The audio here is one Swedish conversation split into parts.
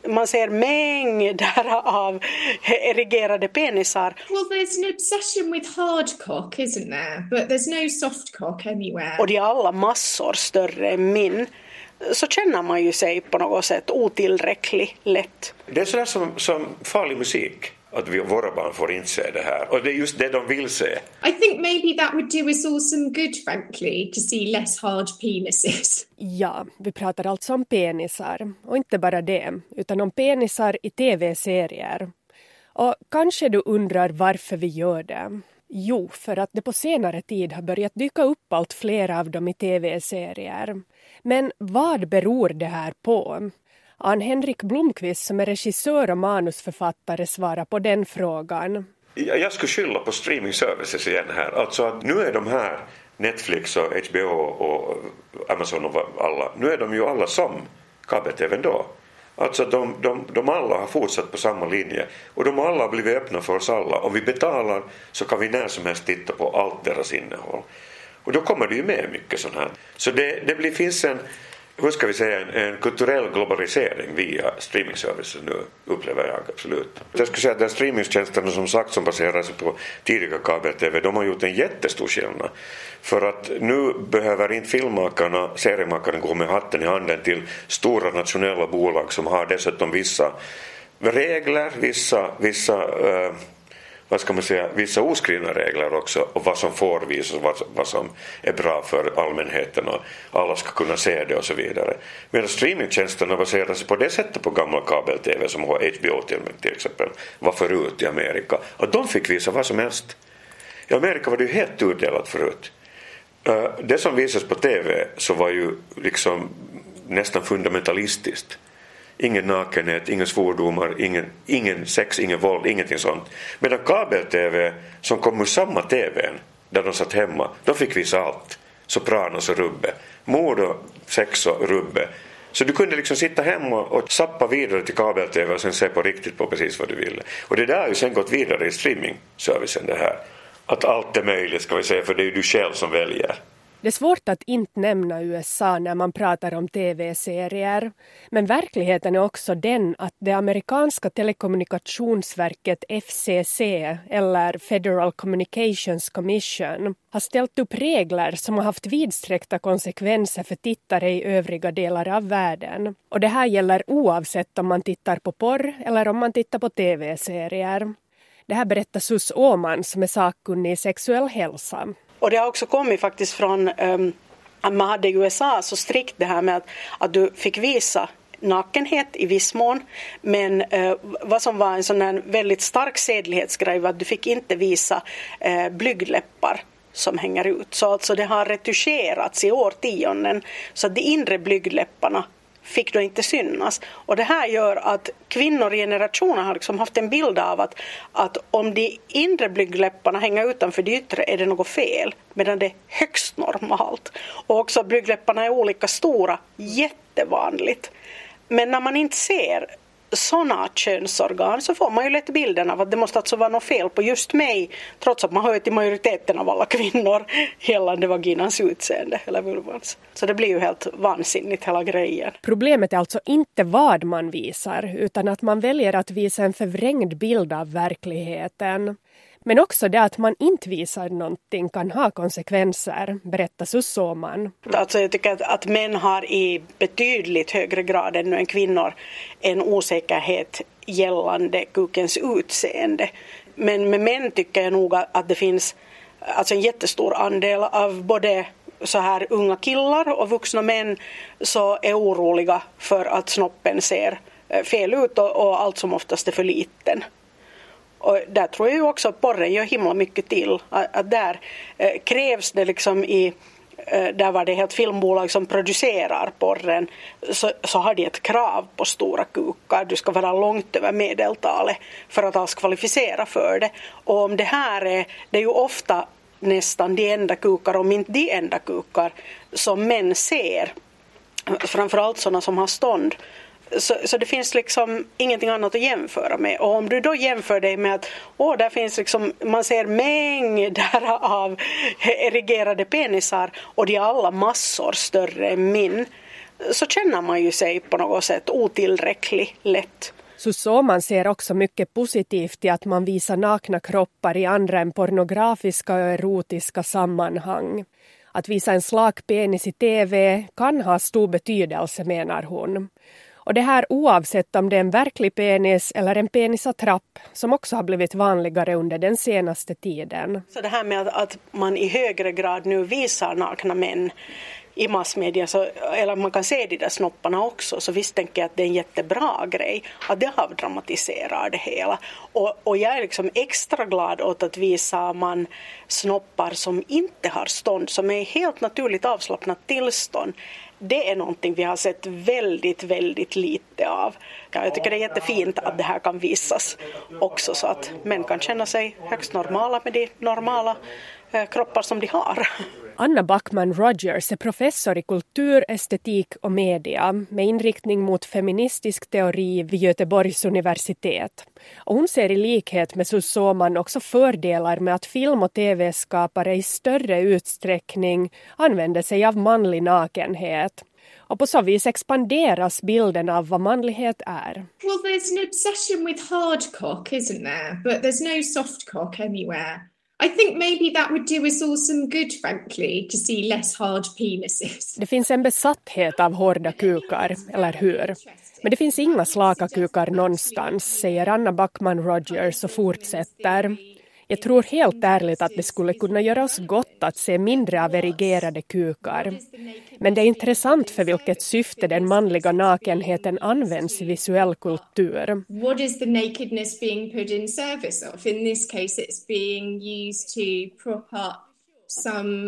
man ser mängder av erigerade penisar. Well, there's an obsession with hardcock, isn't there? But there's no softcock anywhere. Och de är alla massor större än min. Så känner man ju sig på något sätt otillräcklig lätt. Det är sådär som farlig musik. Att våra barn får inte se det här. Och det är just det de vill se. I think maybe that would do us all some good, frankly, to see less hard penises. Ja, vi pratar alltså om penisar. Och inte bara det, utan om penisar i tv-serier. Och kanske du undrar varför vi gör det. Jo, för att det på senare tid har börjat dyka upp allt fler av dem i tv-serier. Men vad beror det här på? Ann-Henrik Blomqvist som är regissör och manusförfattare svarar på den frågan. Jag skulle skylla på streaming services igen här. Alltså att nu är de här Netflix och HBO och Amazon och alla, nu är de ju alla som kabel-tv då. Alltså de alla har fortsatt på samma linje och de alla har blivit öppna för oss alla. Om vi betalar så kan vi när som helst titta på allt deras innehåll. Och då kommer det ju med mycket sånt här. Så det finns en kulturell globalisering via streamingservices nu, upplever jag absolut. Jag skulle säga att den streamingtjänsten som sagt som baserar sig på tidiga kabel-tv, de har gjort en jättestor skillnad. För att nu behöver inte filmmakarna, seriemakarna gå med hatten i handen till stora nationella bolag som har dessutom vissa regler, vissa oskrivna regler också och vad som får visas och vad som är bra för allmänheten och alla ska kunna se det och så vidare. Medan streamingtjänsterna baserar sig på det sättet på gamla kabel-tv som HBO till exempel var förut i Amerika. Och de fick visa vad som helst. I Amerika var det ju helt utdelat förut. Det som visas på tv så var ju liksom nästan fundamentalistiskt. Ingen nakenhet, inga svordomar, ingen sex, ingen våld, ingenting sånt. Medan kabel-tv som kom ur samma tvn där de satt hemma, de fick visa allt. Sopranos och rubbe. Mord och sex och rubbe. Så du kunde liksom sitta hemma och sappa vidare till kabel-tv och sen se på riktigt på precis vad du ville. Och det där har ju sen gått vidare i streaming-servicen det här. Att allt är möjligt ska vi säga, för det är ju du själv som väljer. Det är svårt att inte nämna USA när man pratar om tv-serier. Men verkligheten är också den att det amerikanska telekommunikationsverket FCC eller Federal Communications Commission har ställt upp regler som har haft vidsträckta konsekvenser för tittare i övriga delar av världen. Och det här gäller oavsett om man tittar på porr eller om man tittar på tv-serier. Det här berättar Sus Åman som är sakkunnig i sexuell hälsa. Och det har också kommit faktiskt från att man hade i USA så strikt det här med att du fick visa nakenhet i viss mån. Men vad som var en sån här väldigt stark sedlighetsgrej var att du fick inte visa blygdläppar som hänger ut. Så alltså det har retuscherats i årtionden så att de inre blygdläpparna fick då inte synas. Och det här gör att kvinnor i generationer har liksom haft en bild av att om de inre blygdläpparna hänger utanför de yttre är det något fel. Medan det är högst normalt. Och också att blygdläpparna är olika stora. Jättevanligt. Men när man inte ser sådana könsorgan så får man ju lätt bilden av att det måste alltså vara något fel på just mig. Trots att man hör till majoriteten av alla kvinnor gällande vaginans utseende eller vulvans. Så det blir ju helt vansinnigt hela grejen. Problemet är alltså inte vad man visar utan att man väljer att visa en förvrängd bild av verkligheten. Men också det att man inte visar någonting kan ha konsekvenser, berättar Sus Åman. Alltså jag tycker att män har i betydligt högre grad än kvinnor en osäkerhet gällande kukens utseende. Men med män tycker jag nog att det finns alltså en jättestor andel av både så här unga killar och vuxna män så är oroliga för att snoppen ser fel ut och allt som oftast är för liten. Och där tror jag ju också att porren gör himla mycket till. Att där krävs det liksom där var det helt filmbolag som producerar porren så har de ett krav på stora kukar. Du ska vara långt över medeltalet för att alls kvalificera för det. Och om det här det är ju ofta nästan de enda kukar, om inte de enda kukar som män ser. Framförallt sådana som har stånd. Så det finns liksom ingenting annat att jämföra med. Och om du då jämför dig med att där finns liksom, man ser mängder av erigerade penisar och de är alla massor större än min. så känner man ju sig på något sätt otillräcklig lätt. Sussåman ser också mycket positivt i att man visar nakna kroppar i andra än pornografiska och erotiska sammanhang. Att visa en slak penis i tv kan ha stor betydelse, menar hon. Och det här oavsett om det är en verklig penis eller en penisattrapp som också har blivit vanligare under den senaste tiden. Så det här med att man i högre grad nu visar nakna män i massmedia, så, eller man kan se de där snopparna också, så visst tänker jag att det är en jättebra grej att det avdramatiserar det hela. Och jag är liksom extra glad åt att visa man snoppar som inte har stånd, som är helt naturligt avslappnat tillstånd. Det är någonting vi har sett väldigt, väldigt lite av. Ja, jag tycker det är jättefint att det här kan visas också, så att män kan känna sig högst normala med de normala kroppar som de har. Anna Backman Rogers är professor i kultur, estetik och media med inriktning mot feministisk teori vid Göteborgs universitet. Och hon ser i likhet med Sussåman också fördelar med att film- och tv-skapare i större utsträckning använder sig av manlig nakenhet. Och på så vis expanderas bilden av vad manlighet är. Well, there's an obsession with hardcock, isn't there? But there's no softcock anywhere. I think maybe that would do us all some good, frankly, to see less hard penises. Det finns en besatthet av hårda kukar, eller hur? Men det finns inga slaka kukar någonstans, säger Anna Backman Rogers och fortsätter. Jag tror helt ärligt att det skulle kunna göra oss gott att se mindre av erigerade kukar. Men det är intressant för vilket syfte den manliga nakenheten används i visuell kultur. What is the nakedness being put in service of? In this case it's being used to prop up some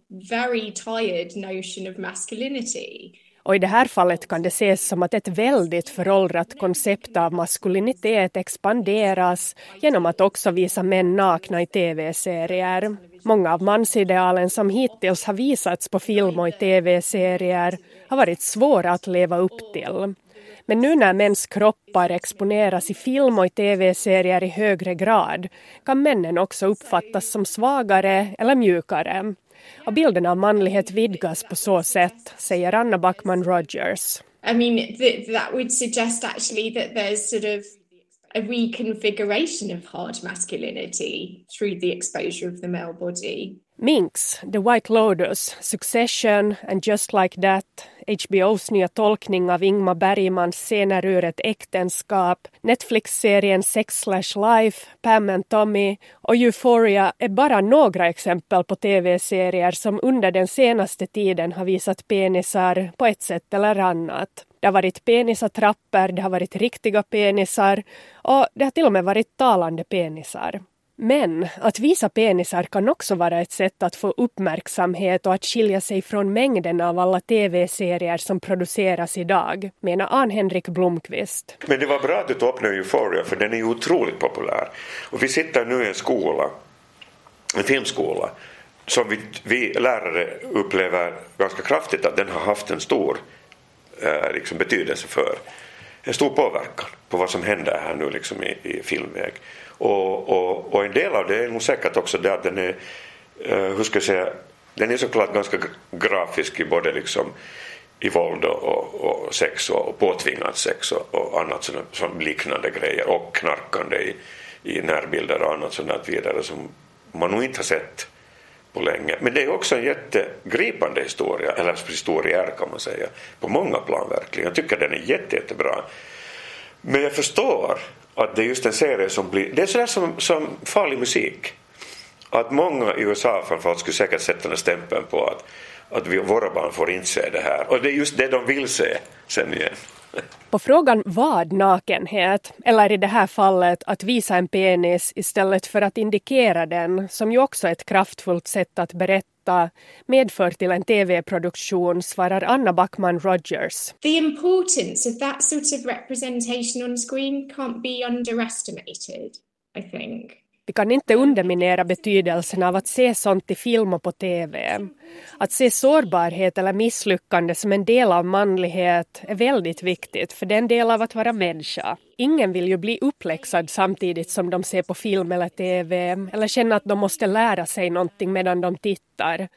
very tired notion of masculinity. Och i det här fallet kan det ses som att ett väldigt föråldrat koncept av maskulinitet expanderas genom att också visa män nakna i tv-serier. Många av mansidealen som hittills har visats på film och i tv-serier har varit svåra att leva upp till. Men nu när mäns kroppar exponeras i film och i tv-serier i högre grad kan männen också uppfattas som svagare eller mjukare. Och bilden av manlighet vidgas på så sätt, säger Anna Backman Rogers. I mean, that would suggest actually that there's sort of a reconfiguration of hard masculinity through the exposure of the male body. Minx, The White Lotus, Succession and Just Like That, HBOs nya tolkning av Ingmar Bergmans scener ur ett äktenskap, Netflix-serien Sex/Life, Pam and Tommy och Euphoria är bara några exempel på tv-serier som under den senaste tiden har visat penisar på ett sätt eller annat. Det har varit penisattrapper, det har varit riktiga penisar och det har till och med varit talande penisar. Men att visa penisar kan också vara ett sätt att få uppmärksamhet och att skilja sig från mängden av alla tv-serier som produceras idag, menar Ann-Henrik Blomqvist. Men det var bra att du tog upp nu Euphoria, för den är ju otroligt populär. Och vi sitter nu i en skola, en filmskola, som vi lärare upplever ganska kraftigt att den har haft en stor betydelse för. En stor påverkan på vad som händer här nu liksom i filmväg. Och en del av det är nog säkert också det att den är, den är såklart ganska grafisk i både liksom i våld och sex och påtvingat sex och annat sådant liknande grejer och knarkande i närbilder och annat sådant vidare som man nog inte har sett på länge. Men det är också en jättegripande historia, eller historier kan man säga, på många plan verkligen. Jag tycker den är jättebra. Men jag förstår att det är just en serie som blir... Det är sådär som farlig musik. Att många i USA framförallt skulle säkert sätta den stämpeln på att våra barn får inte se det här. Och det är just det de vill se sen igen. På frågan vad nakenhet, eller i det här fallet att visa en penis istället för att indikera den, som ju också är ett kraftfullt sätt att berätta, medför till en tv-produktion, svarar Anna Backman Rogers. The importance of that sort of representation on screen can't be underestimated, I think. Vi kan inte underminera betydelsen av att se sånt i film och på tv. Att se sårbarhet eller misslyckande som en del av manlighet är väldigt viktigt, för det är en del av att vara människa. Ingen vill ju bli uppläxad samtidigt som de ser på film eller tv, eller känna att de måste lära sig någonting medan de tittar.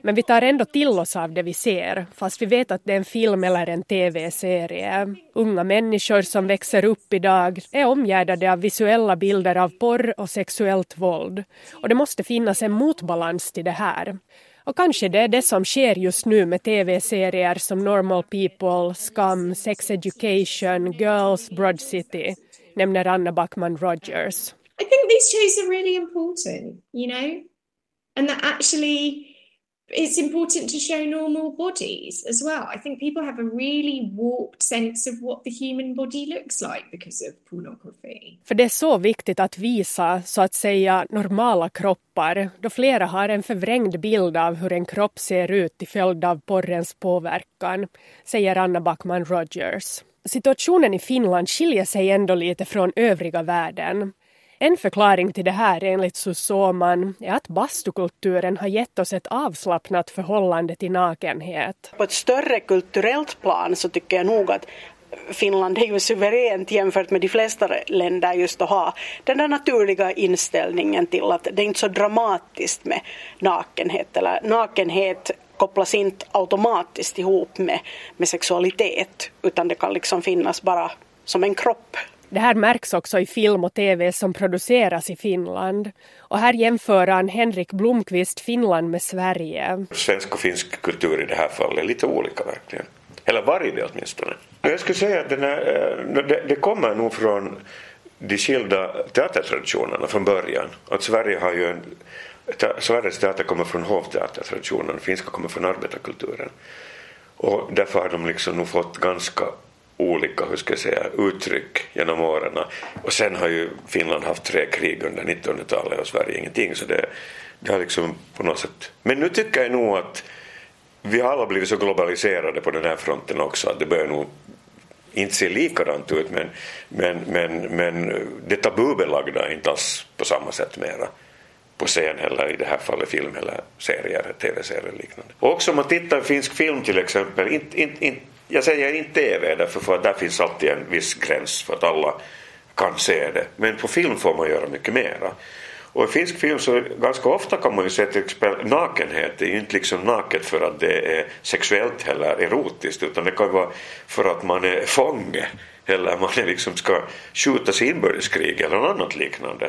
Men vi tar ändå till oss av det vi ser, fast vi vet att det är en film eller en tv-serie. Unga människor som växer upp idag är omgärdade av visuella bilder av porr och sexuellt våld. Och det måste finnas en motbalans till det här. Och kanske det är det som sker just nu med tv-serier som Normal People, Scum, Sex Education, Girls, Broad City, nämner Anna Backman Rogers. I think these shows are really important, you know, and that actually it's important to show normal bodies as well. I think people have a really warped sense of what the human body looks like because of pornography. För det är så viktigt att visa, så att säga, normala kroppar, då flera har en förvrängd bild av hur en kropp ser ut till följd av porrens påverkan, säger Anna Backman Rogers. Situationen i Finland skiljer sig ändå lite från övriga världen. En förklaring till det här enligt Susoman är att bastukulturen har gett oss ett avslappnat förhållande till nakenhet. På ett större kulturellt plan så tycker jag nog att Finland är ju suveränt jämfört med de flesta länder just att ha den där naturliga inställningen till att det är inte så dramatiskt med nakenhet, eller nakenhet kopplas inte automatiskt ihop med sexualitet, utan det kan liksom finnas bara som en kropp. Det här märks också i film och tv som produceras i Finland. Och här jämför han Henrik Blomqvist Finland med Sverige. Svensk och finsk kultur i det här fallet är lite olika verkligen. Eller var det åtminstone. Jag skulle säga att det kommer nog från de skilda teatertraditionerna från början. Att Sverige har ju Sveriges teater kommer från hovteatertraditionen, finska kommer från arbetarkulturen. Och därför har de liksom nog fått ganska olika, hur ska jag säga, uttryck genom åren. Och sen har ju Finland haft 3 krig under 1900-talet och Sverige ingenting, så det har liksom på något sätt. Men nu tycker jag nog att vi har alla blivit så globaliserade på den här fronten också att det börjar nog inte se likadant ut, men det tabubelagda är inte alls på samma sätt mera på scen eller i det här fallet film eller serier, tv-serier och liknande. Och också om man tittar på finsk film till exempel, jag säger inte tv därför för att där finns alltid en viss gräns för att alla kan se det. Men på film får man göra mycket mera. Och i finsk film så ganska ofta kan man ju se till exempel nakenhet. Det är ju inte liksom naket för att det är sexuellt eller erotiskt, utan det kan vara för att man är fånge eller man är liksom ska skjutas i inbördeskrig eller något annat liknande.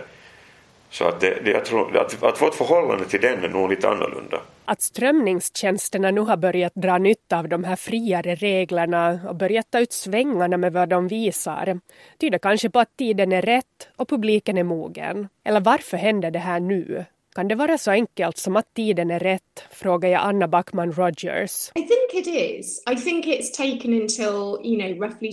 Så att jag tror att vårt förhållande till den är nog lite annorlunda. Att strömningstjänsterna nu har börjat dra nytta av de här friare reglerna och börjat ta ut svängarna med vad de visar tyder kanske på att tiden är rätt och publiken är mogen. Eller varför händer det här nu? Kan det vara så enkelt som att tiden är rätt? Frågar jag Anna Backman Rogers. I think it is. I think it's taken until, roughly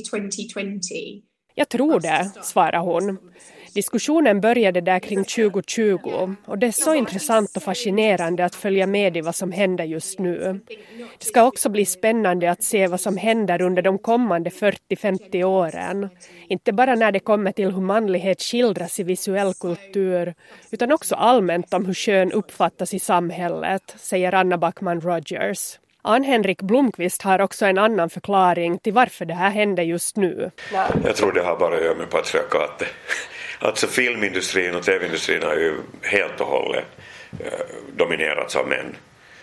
2020. Jag tror det, svarar hon. Diskussionen började där kring 2020 och det är så intressant och fascinerande att följa med i vad som händer just nu. Det ska också bli spännande att se vad som händer under de kommande 40-50 åren. Inte bara när det kommer till hur manlighet skildras i visuell kultur, utan också allmänt om hur kön uppfattas i samhället, säger Anna Backman Rogers. Henrik Blomqvist har också en annan förklaring till varför det här händer just nu. Jag tror det har bara att göra med patriarkatet. Alltså filmindustrin och tv-industrin har ju helt och hållet dominerats av män.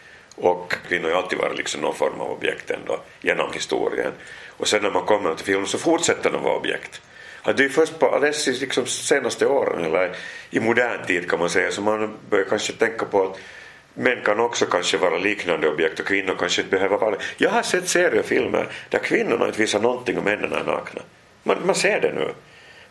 Och kvinnor har alltid varit liksom någon form av objekt ändå genom historien. Och sen när man kommer till film så fortsätter de vara objekt. Att det är först på alldeles liksom senaste åren eller i modern tid kan man säga så man börjar kanske tänka på att män kan också kanske vara liknande objekt och kvinnor kanske inte behöver vara det. Jag har sett seriefilmer där kvinnorna inte visar någonting och männen är nakna. Man ser det nu.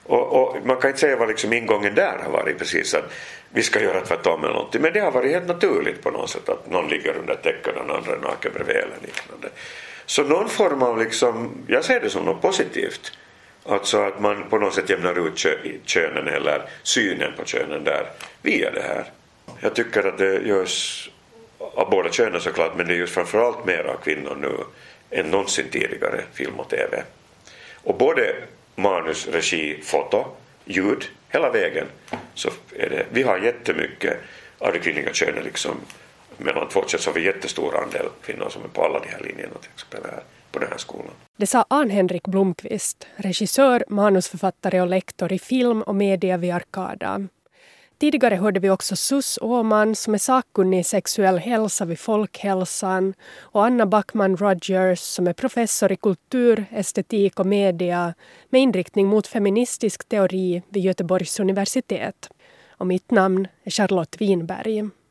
Och man kan inte säga vad liksom ingången där har varit precis att vi ska göra tvärtom eller någonting. Men det har varit helt naturligt på något sätt att någon ligger under täcket och den andra är naken bredvid eller liknande. Så någon form av liksom, jag ser det som något positivt. Alltså att man på något sätt jämnar ut könen eller synen på könen där via det här. Jag tycker att det görs av båda könen såklart, men det görs framförallt mer av kvinnor nu än någonsin tidigare film och tv. Och både manus, regi, foto, ljud, hela vägen så är det, vi har jättemycket av det kvinnliga könen liksom mellan två kön så har vi jättestor andel kvinnor som är på alla de här linjerna till exempel här på den här skolan. Det sa Henrik Blomqvist, regissör, manusförfattare och lektor i film och media vid Arkada. Tidigare hörde vi också Sus Åman som är sakkunnig i sexuell hälsa vid Folkhälsan och Anna Backman Rogers som är professor i kultur, estetik och media med inriktning mot feministisk teori vid Göteborgs universitet. Och mitt namn är Charlotte Winberg.